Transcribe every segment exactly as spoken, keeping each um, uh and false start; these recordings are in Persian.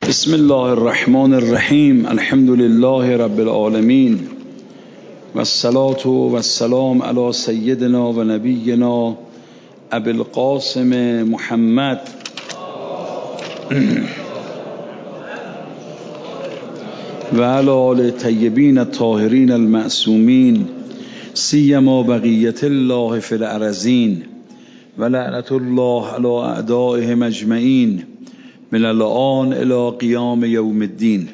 بسم الله الرحمن الرحیم. الحمد لله رب العالمین و الصلاة و السلام علی سیدنا و نبینا ابی القاسم محمد و علی آل طیبین الطاهرین المعصومین سیما بقیت الله فی الارضین و لعنت الله علی اعدائهم اجمعین من الان الی قیام یوم الدین.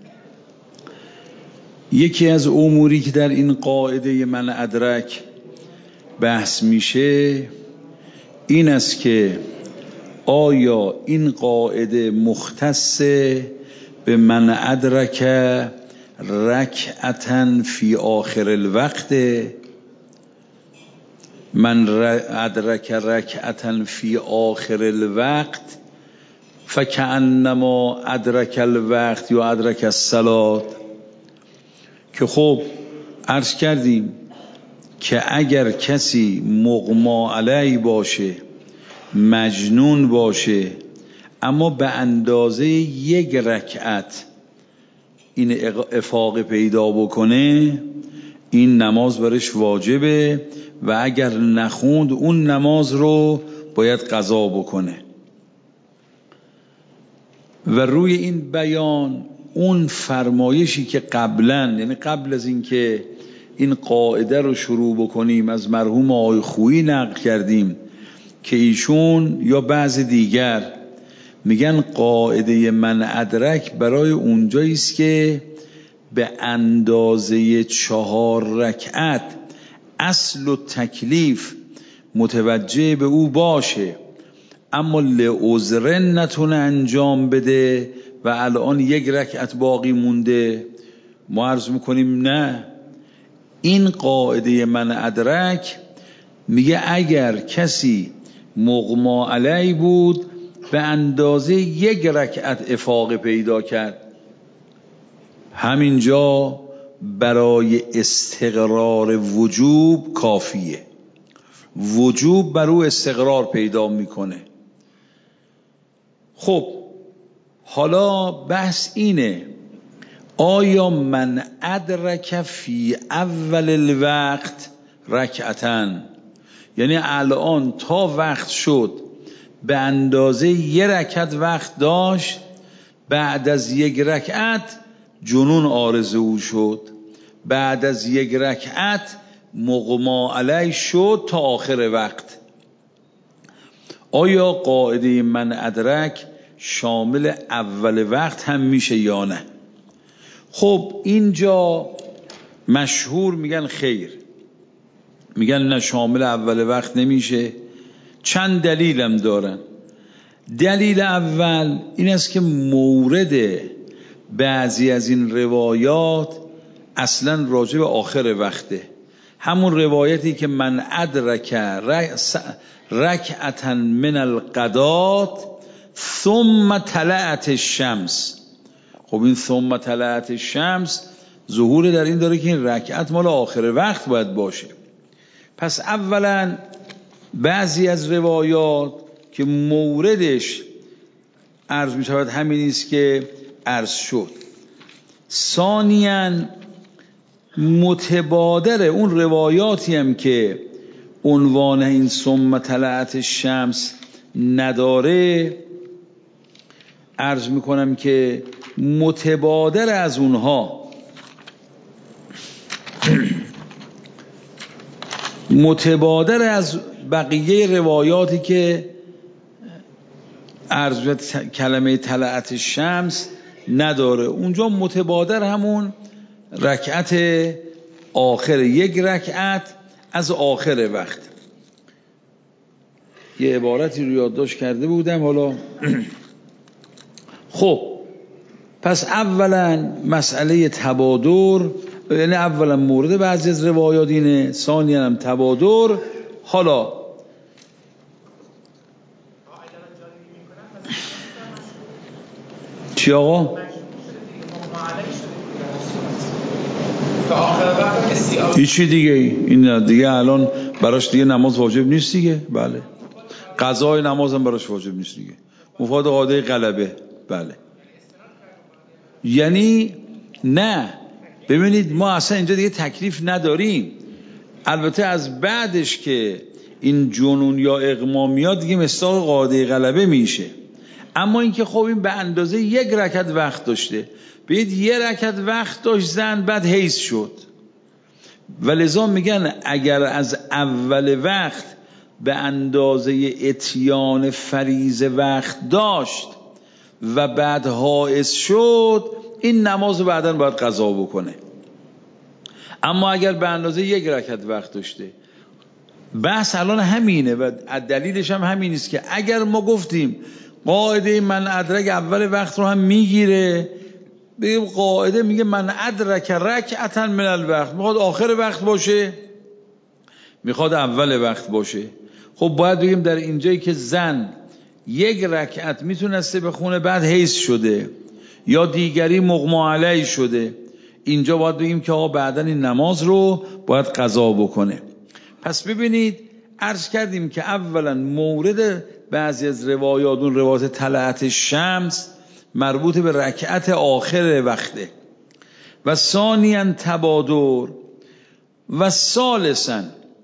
یکی از اموری که در این قاعده من ادرک بحث میشه این است که آیا این قاعده مختص به من ادرک رکعتن فی آخر الوقت، من ادرک رکعتن فی آخر الوقت فکأنما ادرک الوقت یا ادرک الصلاة، که خب عرض کردیم که اگر کسی مغما علی باشه، مجنون باشه، اما به اندازه یک رکعت این افاقه پیدا بکنه، این نماز برش واجبه و اگر نخوند اون نماز رو باید قضا بکنه. و روی این بیان اون فرمایشی که قبلا، یعنی قبل از این که این قاعده رو شروع بکنیم، از مرحوم آقای خویی نقل کردیم که ایشون یا بعض دیگر میگن قاعده من ادرک برای اونجایی است که به اندازه چهار رکعت اصل و تکلیف متوجه به او باشه، اما لعذر نتونه انجام بده و الان یک رکعت باقی مونده. ما عرض میکنیم نه، این قاعده من ادرک میگه اگر کسی مغما علی بود به اندازه یک رکعت افاقه پیدا کرد، همینجا برای استقرار وجوب کافیه، وجوب بر او استقرار پیدا میکنه. خب حالا بحث اینه آیا من ادرک فی اول الوقت رکعتن، یعنی الان تا وقت شد به اندازه یک رکعت وقت داشت، بعد از یک رکعت جنون عارض او شد، بعد از یک رکعت مغما علی شد تا آخر وقت، آیا قاعده من ادرک شامل اول وقت هم میشه یا نه؟ خب اینجا مشهور میگن خیر، میگن نه شامل اول وقت نمیشه. چند دلیلم دارن. دلیل اول این است که مورد بعضی از این روایات اصلا راجع به آخر وقته، همون روایتی که من ادرک رکعتا من الغدات ثم طلعت الشمس. خب این ثم طلعت الشمس ظهور در این داره که این رکعت مال آخر وقت باید باشه. پس اولا بعضی از روایات که موردش عرض می شود همین است که عرض شد. ثانیاً متبادر اون روایاتی هم که عنوان این ثم طلعت الشمس نداره، عرض میکنم که متبادر از اونها متبادر از بقیه روایاتی که عرض کلمه طلعت الشمس نداره، اونجا متبادر همون رکعت آخر، یک رکعت از آخر وقت. یه عبارتی رو یادداشت کرده بودم حالا. خب پس اولا مسئله تبادر، یعنی اولا مورد بعضی از روایات اینه، ثانیا هم تبادر. حالا چی آقا؟ هیچی دیگه، این دیگه الان براش دیگه نماز واجب نیست دیگه. بله، قضای نماز هم براش واجب نیست دیگه، مفاد قاعده غلبه. بله یعنی نه، ببینید ما اصلا اینجا دیگه تکلیف نداریم. البته از بعدش که این جنون یا اغما میاد دیگه مصداق قاعده غلبه میشه. اما اینکه خب این به اندازه یک رکعت وقت داشته، ببینید یه رکعت وقت داشت زن، بعد حیض شد، و لذا میگن اگر از اول وقت به اندازه اتیان فریضه وقت داشت و بعد حائض شد، این نماز بعداً باید قضا بکنه. اما اگر به اندازه یک رکعت وقت داشته، بحث الان همینه و دلیلش هم همین است که اگر ما گفتیم قاعده من ادرک اول وقت رو هم میگیره، بگیم قاعده میگه من ادرک رکعتا من الوقت، میخواد آخر وقت باشه میخواد اول وقت باشه. خب باید بگیم در اینجایی که زن یک رکعت میتونسته بخونه بعد حیض شده یا دیگری مغما علیه شده، اینجا باید بگیم که آقا بعدن این نماز رو باید قضا بکنه. پس ببینید عرض کردیم که اولا مورد بعضی از روایات، اون روایات طلعت شمس مربوط به رکعت آخر وقته، و ثانیاً تبادر، و ثالثاً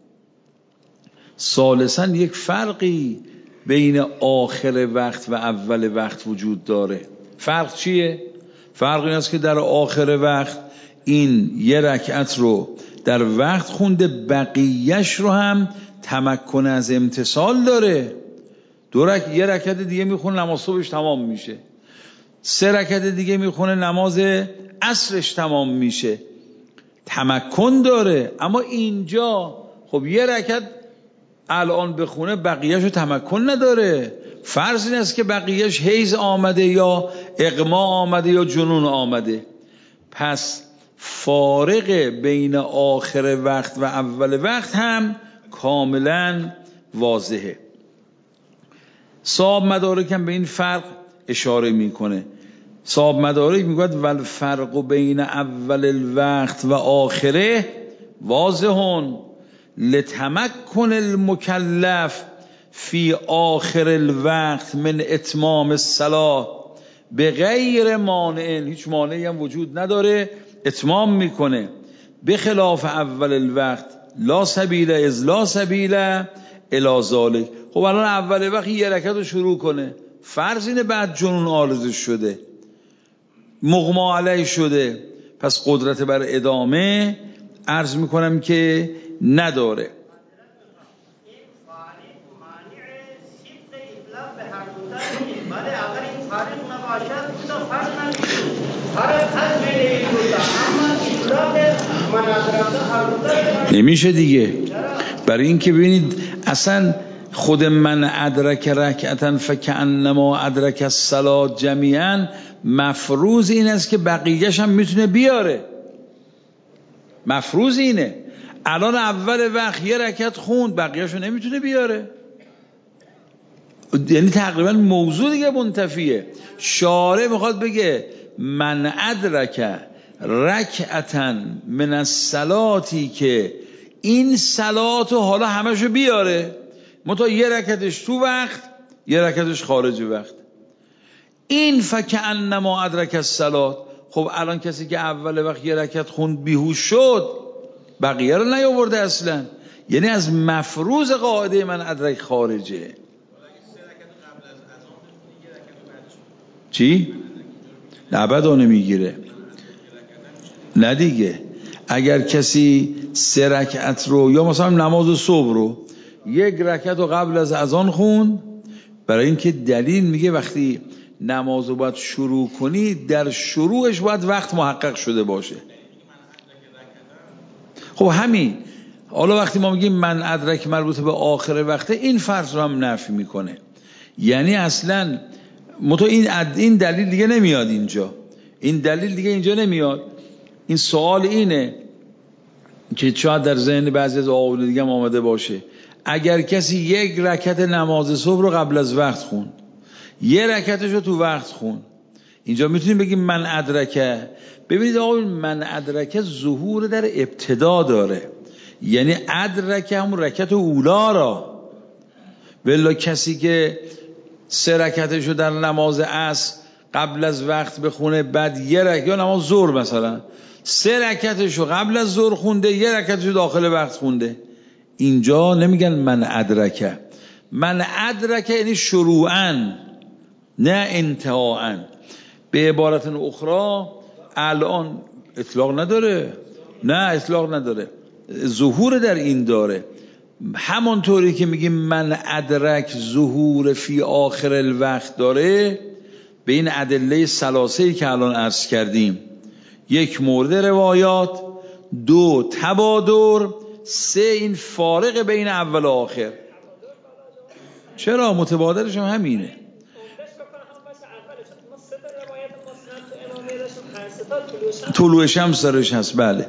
ثالثاً یک فرقی بین آخر وقت و اول وقت وجود داره. فرق چیه؟ فرق این است که در آخر وقت این یه رکعت رو در وقت خونده، بقیهش رو هم تمکن از امتثال داره. دو رک... یه رکعت دیگه میخونه نماز صبحش تمام میشه، سه رکعت دیگه میخونه نماز عصرش تمام میشه، تمکن داره. اما اینجا خب یه رکعت الان بخونه بقیهش رو تمکن نداره. فرض این است که بقیهش حیض آمده یا اغما آمده یا جنون آمده. پس فارق بین آخر وقت و اول وقت هم کاملا واضحه. صاحب مدارک هم به این فرق اشاره میکنه. صاحب مدارک میگوید والفرق بین اول الوقت و آخره واضحون لتمکن المکلف فی آخر الوقت من اتمام الصلاة به غیر مانع، هیچ مانعی هم وجود نداره، اتمام میکنه. به خلاف اول الوقت لا سبیل از لا سبیل الی ذلک. خب الان اول وقت یه رکعت رو شروع کنه، فرض اینه بعد جنون عارضش شده، مغما علیه شده، پس قدرت بر ادامه عرض میکنم که نداره. نمیشه دیگه، برای این که ببینید اصلا خود من ادرک رکعتا فکأنما ادرک الصلاة جمیعا مفروض این است که بقیه‌اش هم میتونه بیاره، مفروض اینه. الان اول وقت یه رکعت خوند بقیه‌اشو نمیتونه بیاره، یعنی تقریبا موضوع دیگه منتفیه. شارع میخواد بگه من ادرک رکعتا من الصلاتی که این صلاتو حالا همشو بیاره، متا یه رکعتش تو وقت یه رکعتش خارج وقت. این فکأنما ادرک الصلاة. خب الان کسی که اول وقت یه رکعت خوند بیهوش شد، بقیه رو نیاورده اصلا، یعنی از مفروض قاعده من ادرک خارجه. چی؟ نبدا نمیگیره، نه دیگه. اگر کسی سه رکعت رو یا مثلا نماز صبح رو یک رکعت رو قبل از اذان خوند، برای اینکه دلیل میگه وقتی نماز رو باید شروع کنی در شروعش باید وقت محقق شده باشه. خب همین حالا وقتی ما میگیم من ادرک مربوط به آخر وقته، این فرض رو هم نفی میکنه، یعنی اصلا متو این این دلیل دیگه نمیاد اینجا، این دلیل دیگه اینجا نمیاد. این سوال اینه که شاید در ذهن بعضی از آقایون دیگه هم آمده باشه، اگر کسی یک رکعت نماز صبح رو قبل از وقت خوند، یه رکعتش رو تو وقت خوند، اینجا میتونیم بگیم من ادرکه. ببینید آقایون، من ادرکه ظهور در ابتدا داره، یعنی ادرکه همون رکعت اولا را. ولی کسی که سه رکعتش رو در نماز عصر قبل از وقت بخونه، بعد یه رکعت، یا نماز ظهر مثلا سه رکعتشو قبل از ظهر خونده، یه رکعتشو داخل وقت خونده، اینجا نمیگن من ادرکه. من ادرکه یعنی شروعاً نه انتهاءً. به عبارت اخرى الان اطلاق نداره، نه اطلاق نداره، ظهور در این داره. همانطوری که میگیم من ادرک ظهور فی آخر الوقت داره، به این ادله ثلاثه‌ای که الان عرض کردیم، یک مورد روایات، دو تبادر، سه این فارق بین اول و آخر. چرا متبادرش هم همینه. طلوع شمس درش هست. بله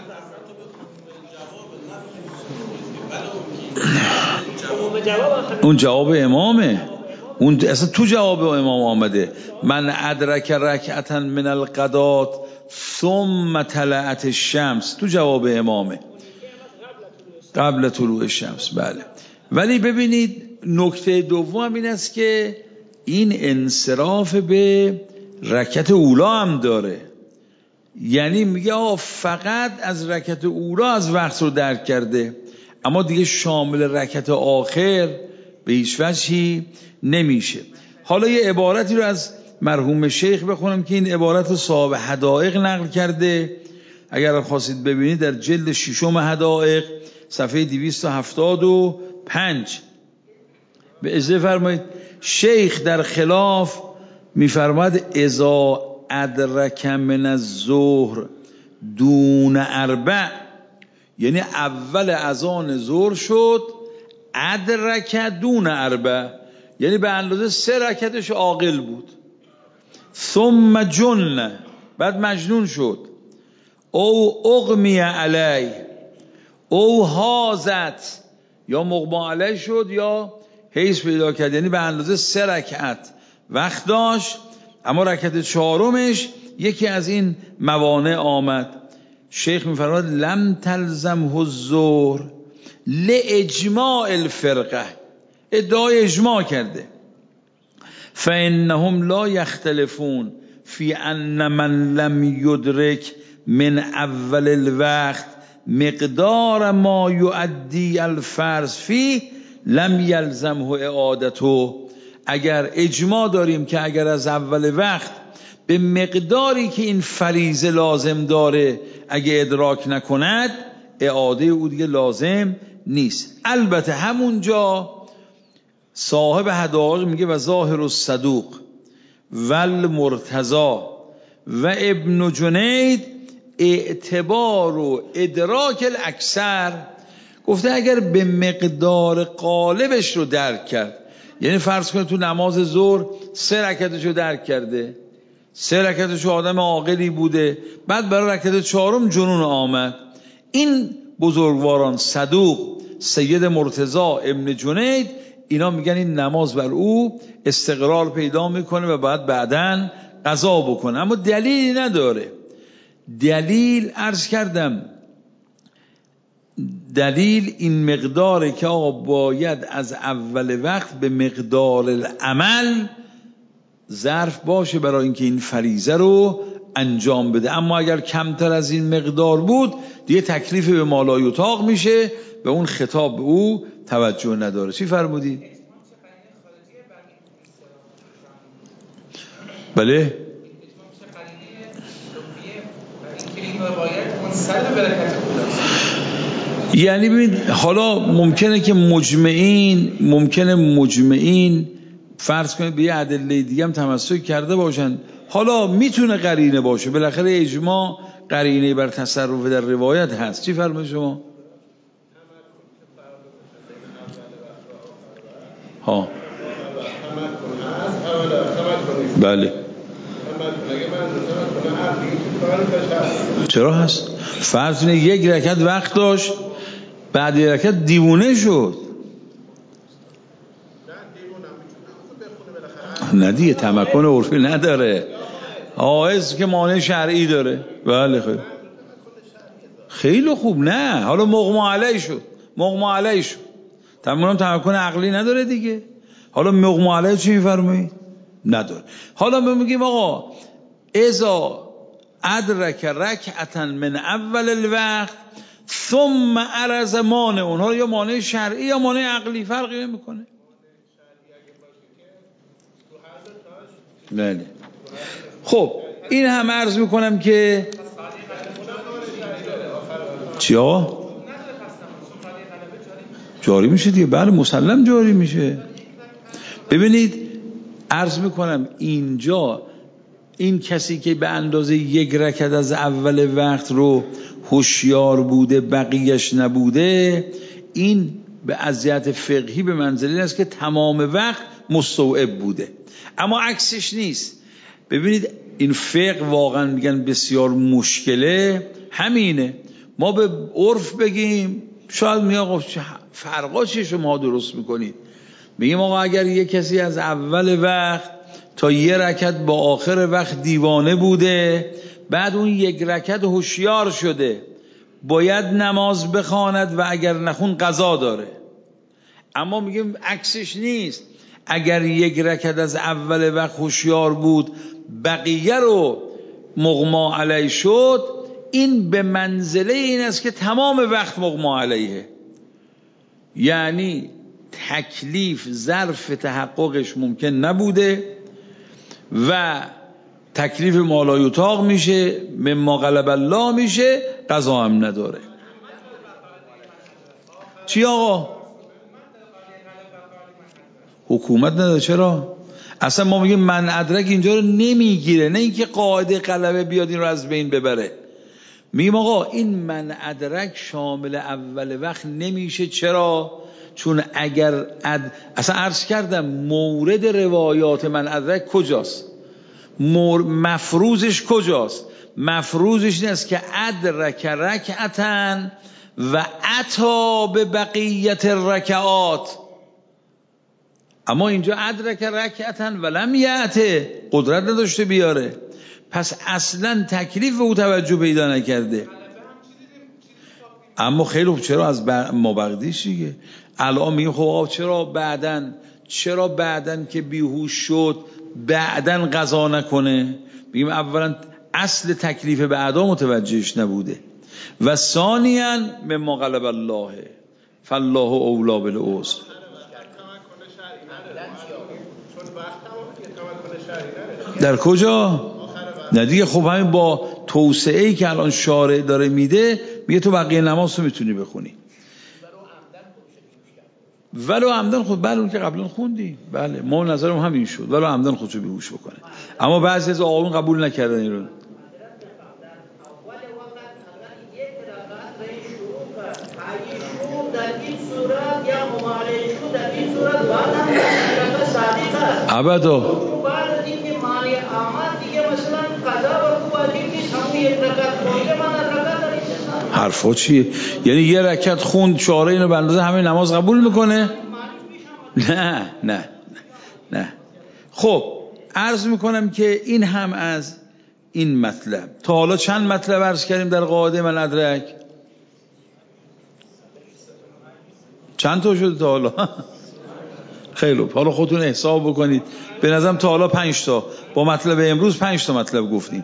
اون جواب امامه، اون اصلا تو جواب امام آمده من ادرک رکعتا من القضات ثم طلعت الشمس، تو جواب امامه قبل طلوع الشمس. بله ولی ببینید نکته دوم این است که این انصراف به رکعت اولا هم داره، یعنی میگه آه فقط از رکعت اولا از وقت رو درک کرده، اما دیگه شامل رکعت آخر به هیچ وجهی نمیشه. حالا یه عبارتی رو از مرحوم شیخ بخونم که این عبارت رو صاحب حدائق نقل کرده، اگر خواستید ببینید در جلد ششم حدائق صفحه دویست و هفتاد و پنج به اجازه فرمایید. شیخ در خلاف میفرماد اذا ادرک من الظهر دون اربع، یعنی اول اذان ظهر شد، ادرک دون اربع یعنی به اندازه سه رکعتش عاقل بود، ثم جن بعد مجنون شد، او اغمی علی او حازت یا مغما علی شد یا حیض پیدا کرد، یعنی به اندازه سه رکعت وقت داشت، اما رکعت چهارمش یکی از این موانع آمد. شیخ میفرماد لم تلزمه الظهر لاجماع الفرقه، ادعای اجماع کرده، فانهم لا یختلفون فی ان من لم یدرک من اول الوقت مقدار ما یؤدی الفرض فی لم یلزمه اعادته. اگر اجماع داریم که اگر از اول وقت به مقداری که این فریضه لازم داره اگه ادراک نکند، اعاده او دیگه لازم نیست. البته همونجا صاحب حدائق میگه و ظاهر الصدوق والمرتضی و ابن جنید اعتبار و ادراک الاکثر، گفته اگر به مقدار غالبش رو درک کرد، یعنی فرض کنید تو نماز ظهر سه رکعتش رو درک کرده، سه رکعتش آدم عاقلی بوده، بعد برای رکعت چهارم جنون آمد، این بزرگواران صدوق، سید مرتضی، ابن جنید، اینا میگن این نماز بر او استقرار پیدا میکنه و بعد بعدن قضا بکنه، اما دلیلی نداره. دلیل عرض کردم دلیل این مقداره که آقا باید از اول وقت به مقدار العمل ظرف باشه برای اینکه این فریضه رو انجام بده، اما اگر کمتر از این مقدار بود دیگه تکلیف به مالایطاق میشه، به اون خطاب به او توجه نداره. چی فرمودی؟ بله یعنی ببین حالا ممکنه که مجمعین ممکنه مجمعین فرض کنید به یه ادله دیگه هم تمسک کرده باشن، حالا میتونه قرینه باشه، بالاخره اجماع قرینه بر تصرف در روایت هست. چی فرمایید شما؟ ها بله چرا هست؟ فرض کنید یک رکعت وقت داشت، بعد یک رکعت دیوونه شد، نه دیگه تمکن عرفی نداره، حائز که مانع شرعی داره. بله خیلی خیلی خوب، نه حالا مغما علیه شد، مغما علیه شد، تمام تمکن عقلی نداره دیگه، حالا مغما علیه چی میفرمایید؟ نداره. حالا ما میگیم آقا اذا ادرک رکعتا من اول الوقت ثم عرض مانع، اونها یا مانع شرعی یا مانع عقلی فرقی نمیکنه. بله. خب این هم عرض میکنم که چیا؟ جاری میشه دیگه. بله مسلم جاری میشه. ببینید عرض میکنم اینجا این کسی که به اندازه یک رکعت از اول وقت رو هوشیار بوده بقیهش نبوده، این به از فقهی به منزله است که تمام وقت مستوعب بوده. اما عکسش نیست. ببینید این فقه واقعا میگن بسیار مشکله. همینه ما به عرف بگیم شاید میگه آقا فرقا چیه شما درست میکنید. میگیم آقا اگر یه کسی از اول وقت تا یه رکعت با آخر وقت دیوانه بوده، بعد اون یک رکعت هوشیار شده، باید نماز بخواند و اگر نخون قضا داره. اما میگیم عکسش نیست. اگر یک رکعت از اول وقت هوشیار بود بقیه رو مغما علیه شد، این به منزله این است که تمام وقت مغما علیه، یعنی تکلیف ظرف تحققش ممکن نبوده و تکلیف مالایوتاق میشه، مما غلب الله میشه، قضا هم نداره. چی آقا؟ حکومت نداره. چرا؟ اصلا ما میگیم من ادرک اینجا رو نمیگیره، نه اینکه قاعده غلبه بیاد این رو از بین ببره. میگیم آقا این من ادرک شامل اول وقت نمیشه. چرا؟ چون اگر اد... اصلا عرض کردم مورد روایات من ادرک کجاست؟ مور... مفروضش کجاست؟ مفروضش این است که ادرک رکعتن و عطا به بقیت رکعات. اما اینجا ادرک رکعتن و لم یعته، قدرت نداشته بیاره، پس اصلا تکلیف او توجه پیدا نکرده. اما خیلی خوب چرا از مابقدیش دیگه الان میگه خب آقا چرا بعدن چرا بعدن که بیهوش شد بعدن قضا نکنه؟ میگیم اولا اصل تکلیف بعدا متوجهش نبوده و ثانیاً مما غلب الله فالله اولا بالعذر. در کجا؟ نه دیگه خب همین با توسعه‌ای که الان شارع داره میده میگه تو بقیه نماز رو میتونی بخونی ولو عمدن خود. بله اون که قبلا خوندی، بله ما نظرم همین شد، ولو عمدن خودشو بیهوش بکنه. اما بعضی از آقایون قبول نکردن این رو. ابدا حرفا چیه؟ یعنی یه رکعت خوند شارع اینو به اندازه همه نماز قبول میکنه؟ نه نه نه. خب عرض میکنم که این هم از این مطلب. تا حالا چند مطلب عرض کردیم در قاعده من ادرک؟ چند تا شده تا حالا؟ خیلی خوب، حالا خودتون حساب بکنید. به نظرم تا حالا پنج تا، با مطلب امروز پنج تا مطلب گفتیم.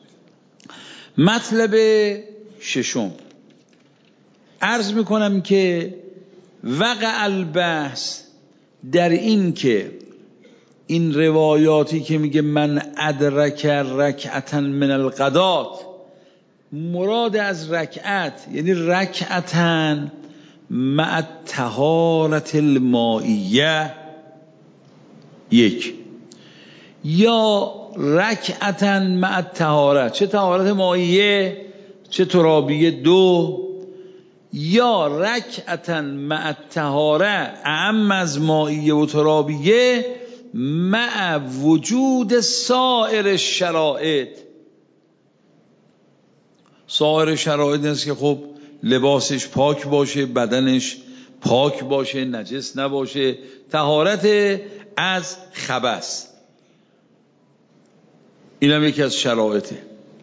مطلب ششم عرض میکنم که وقع البحث در این که این روایاتی که میگه من ادرک رکعتا من الغدات، مراد از رکعت یعنی رکعتا مع طهارت المائیه یک، یا رکعتا مع طهارت، چه طهارت مائیه چه ترابیه دو، یا رکعتا مع طهاره اعم از مائیه و ترابیه مع وجود سایر شرائط. سایر شرایط است که خب لباسش پاک باشه، بدنش پاک باشه، نجس نباشه، طهارت از خبث، اینم یکی از شرایطه.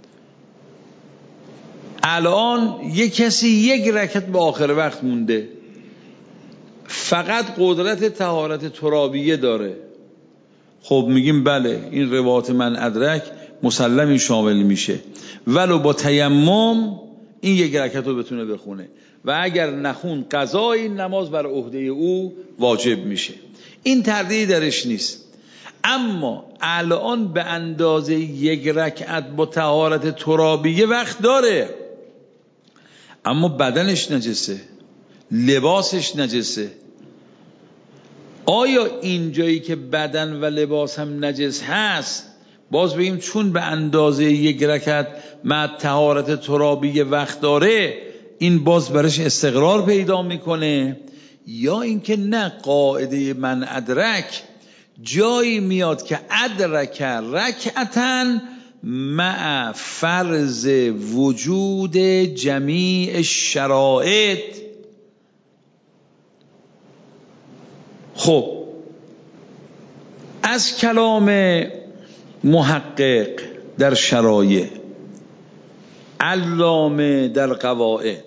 الان یک کسی یک رکعت به آخر وقت مونده، فقط قدرت طهارت ترابیه داره، خب میگیم بله این روایت من ادرک مسلمی شامل میشه، ولو با تیمم این یک رکعت رو بتونه بخونه و اگر نخون قضای این نماز بر عهده او واجب میشه. این تردیدی درش نیست. اما الان به اندازه یک رکعت با طهارت ترابیه وقت داره، اما بدنش نجسه، لباسش نجسه. آیا این جایی که بدن و لباس هم نجس هست باز بگیم چون به اندازه یک رکعت مع طهارت ترابیه وقت داره این باز برش استقرار پیدا میکنه؟ یا اینکه نه، قاعده من ادرک جایی میاد که ادرک رکعتن مع فرض وجود جمیع شرائط. خب از کلام محقق در شرایع، علامه در قواعد،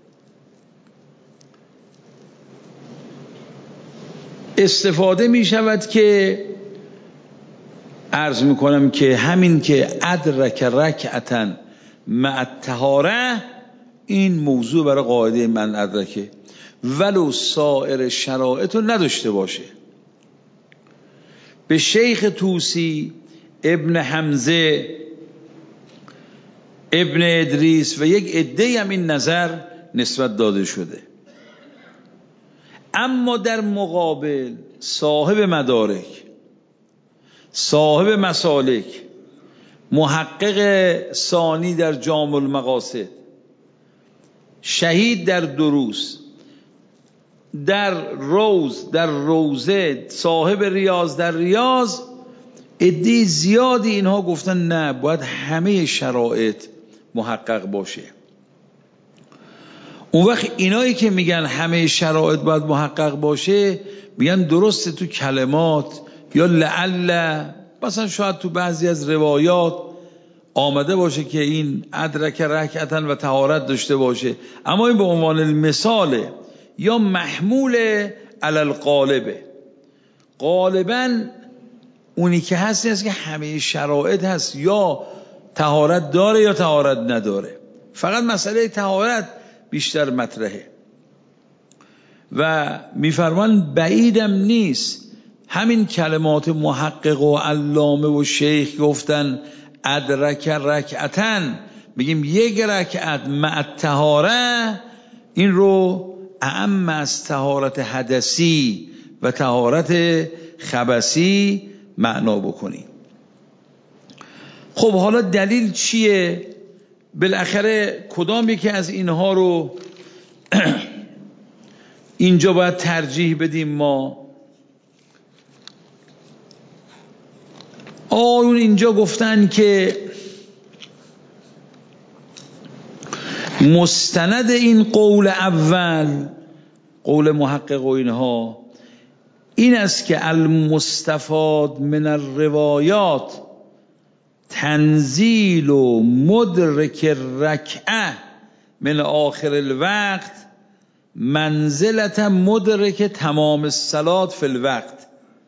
استفاده می شود که عرض می کنم که همین که ادرک رکعتن مع الطهاره این موضوع برای قاعده من ادرکه ولو سایر شرایط رو نداشته باشه. به شیخ توسی، ابن حمزه، ابن ادریس و یک عده هم این نظر نسبت داده شده. اما در مقابل صاحب مدارک، صاحب مسالک، محقق ثانی در جامع المقاصد، شهید در دروس، در روز در روزه، صاحب ریاض در ریاض، عده زیادی اینها گفتن نه، باید همه شرایط محقق باشه. اون وقت اینایی که میگن همه شرایط باید محقق باشه میگن درسته تو کلمات یا لعل مثلا شاید تو بعضی از روایات آمده باشه که این ادرک رکعتن و طهارت داشته باشه، اما این به عنوان المثاله یا محمول علی الغالبه. غالبا اونی که هست است که همه شرایط هست، یا طهارت داره یا طهارت نداره، فقط مسئله طهارت بیشتر مطرحه. و میفرمان بعیدم نیست همین کلمات محقق و علامه و شیخ گفتن ادرک رکعتن، بگیم یک رکعت مع الطهاره، این رو اعم از طهارت حدثی و طهارت خبثی معنا بکنیم. خب حالا دلیل چیه؟ بالاخره کدام یکی از اینها رو اینجا باید ترجیح بدیم ما؟ آیون اینجا گفتن که مستند این قول اول، قول محقق و اینها، این است که المستفاد من الروایات تنزیل و مدرک رکعه من آخر الوقت منزلت مدرک تمام الصلاة فی الوقت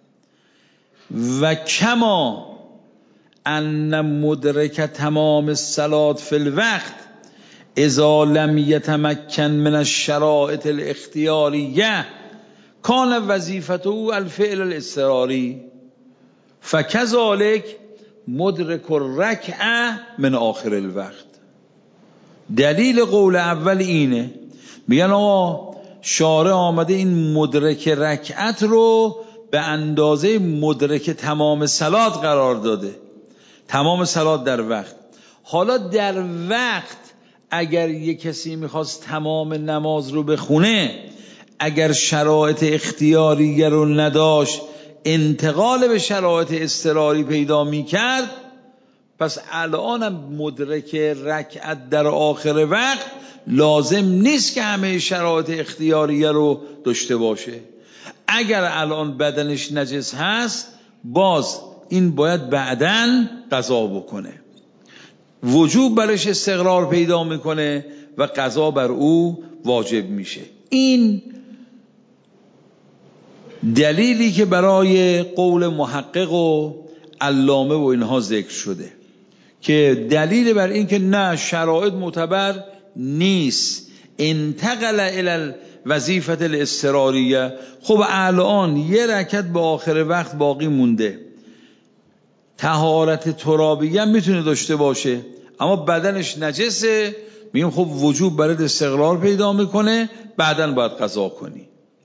و کما ان مدرک تمام الصلاة فی الوقت اذا لم یتمکن من الشرائط الاختیاریه کان وظیفته الفعل الاضطراری فکذالک مدرک الرکعه من آخر الوقت. دلیل قول اول اینه، میگن آقا شارع آمده این مدرک رکعت رو به اندازه مدرک تمام صلات قرار داده، تمام صلات در وقت. حالا در وقت اگر یک کسی میخواست تمام نماز رو بخونه، اگر شرایط اختیاریه رو نداشت، انتقال به شرایط اضطراری پیدا میکرد، پس الانم مدرک رکعت در آخر وقت لازم نیست که همه شرایط اختیاریه رو داشته باشه. اگر الان بدنش نجس هست باز این باید بعداً قضا بکنه، وجوب برش استقرار پیدا میکنه و قضا بر او واجب میشه. این دلیلی که برای قول محقق و علامه و اینها ذکر شده که دلیل بر این که نه شرایط معتبر نیست، انتقل الی وظیفه الاضطراریه. خب الان یه رکعت به آخر وقت باقی مونده، طهارت ترابیه میتونه داشته باشه اما بدنش نجسه، میگیم خب وجوب برات استقرار پیدا میکنه، بعدن باید قضا کنی.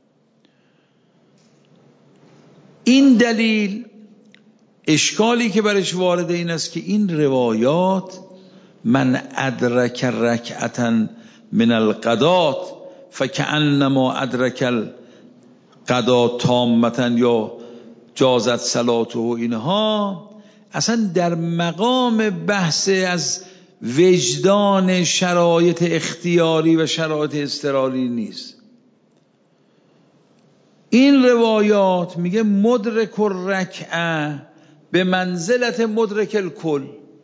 این دلیل اشکالی که برش وارده این است که این روایات من ادرک رکعتا من القضات فکأنما ادرک القضا تامتا یا جازت صلاته و اینها اصلا در مقام بحث از وجدان شرایط اختیاری و شرایط اضطراری نیست. این روایات میگه مدرک الرکعه به منزلت مدرک الکل.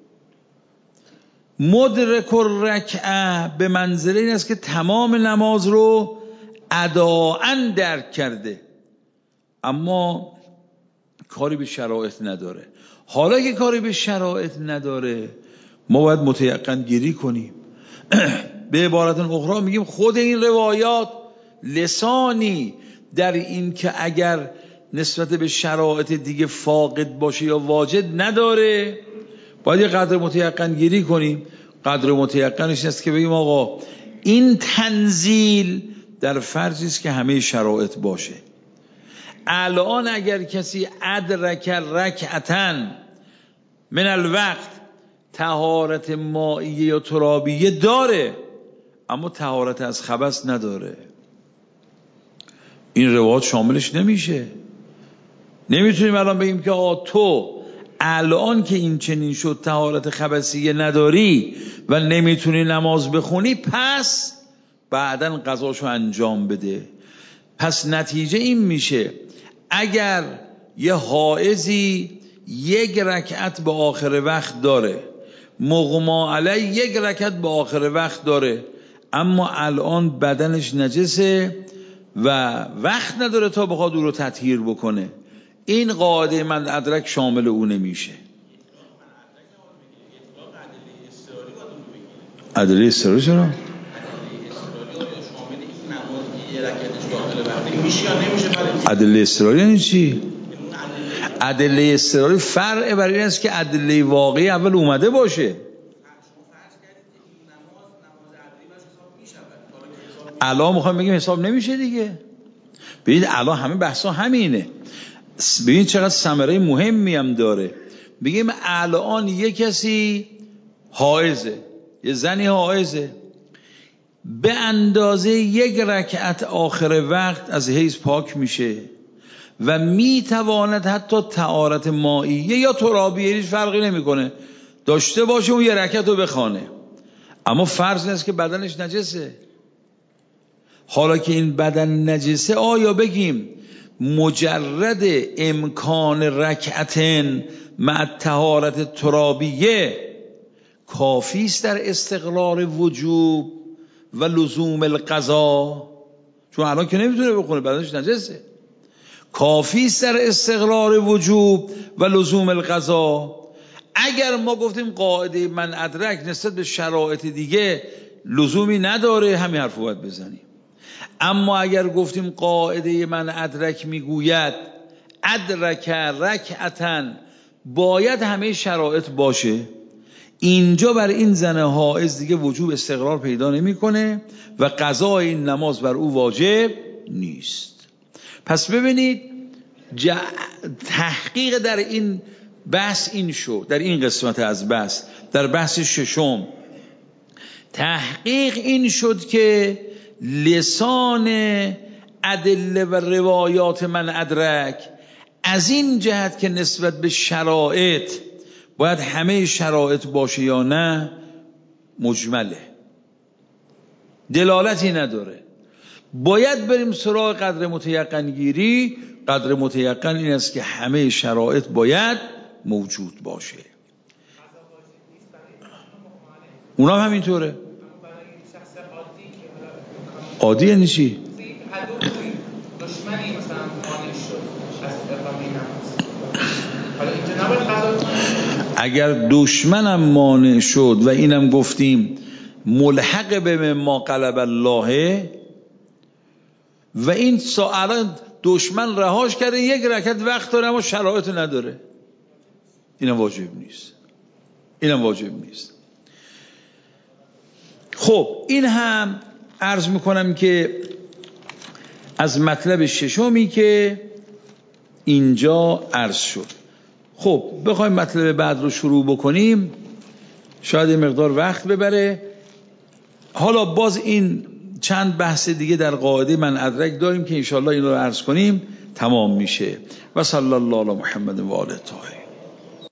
مدرک الرکعه به منزله این است که تمام نماز رو اداءً درک کرده اما کاری به شرایط نداره. حالا که کاری به شرایط نداره ما باید متیقن گیری کنیم. به عبارت اخرى میگیم خود این روایات لسانی در این که اگر نسبت به شرایط دیگه فاقد باشه یا واجد نداره، باید یه قدر متیقن گیری کنیم. قدر متیقنش است که بگیم آقا این تنزیل در فرضی است که همه شرایط باشه. الان اگر کسی ادرک رکعتاً من الوقت طهارت مائیه یا ترابیه داره اما طهارت از خبث نداره، این روایات شاملش نمیشه. نمیتونیم الان بگیم که آقا تو الان که این چنین شد طهارت خبثیه نداری و نمیتونی نماز بخونی پس بعداً قضاشو انجام بده. پس نتیجه این میشه اگر یه حائضی یک رکعت به آخر وقت داره، مغما علی یک رکعت به آخر وقت داره اما الان بدنش نجسه و وقت نداره تا بخواد او رو تطهیر بکنه، این قاعده من ادرک شامل او نمیشه. ادله اضطراری چرا؟ ادله اضطراری یعنی چی؟ ادله اضطراری فرع بر این است که ادله واقعی اول اومده باشه. الان میخوام بگیم حساب نمیشه دیگه. ببینید الان همه بحثا همینه. ببینید چقدر ثمره مهمی هم داره. بگیم الان یه کسی حائضه، یه زنی حائضه، به اندازه یک رکعت آخر وقت از حیض پاک میشه و میتواند حتی طهارت مائیه یا ترابیه، هیچ فرقی نمیکنه، داشته باشه اون یه رکعت رو بخوانه اما فرض نیست که بدنش نجسه. حالا که این بدن نجسه آیا بگیم مجرد امکان رکعتین مع طهارت ترابیه کافی است در استقرار وجوب و لزوم القضا؟ چون الان که نمیتونه بخونه بدنش نجسه. کافی است در استقرار وجوب و لزوم القضا. اگر ما گفتیم قاعده من ادرک نسبت به شرایط دیگه لزومی نداره، همین حرف رو باید بزنیم. اما اگر گفتیم قاعده من ادرک میگوید ادرک رکعتاً باید همه شرایط باشه، اینجا بر این زن حائض دیگه وجوب استقرار پیدا نمیکنه و قضای این نماز بر او واجب نیست. پس ببینید جا... تحقیق در این بحث این شد، در این قسمت از بحث، در بحث ششم تحقیق این شد که لسان ادله و روایات من ادرک از این جهت که نسبت به شرایط باید همه شرایط باشه یا نه مجمله، دلالتی نداره. باید بریم سراغ قدر متیقن گیری. قدر متیقن این است که همه شرایط باید موجود باشه. اونا هم همینطوره. عادی یعنی چی؟ حالا اینجا نباید قضا کنیم. اگر دشمنم مانع شد و اینم گفتیم ملحق به ما قلب الله و این ساعت دشمن رهاش کرده یک رکعت وقت داره اما شرایط نداره، اینم واجب نیست، اینم واجب نیست. خب این هم عرض میکنم که از مطلب ششمی که اینجا عرض شد. خب بخوایم مطلب بعد رو شروع بکنیم شاید یه مقدار وقت ببره. حالا باز این چند بحث دیگه در قاعده من ادرک داریم که انشاءالله این رو عرض کنیم تمام میشه. و صلی الله علی محمد و آله الطاهرین.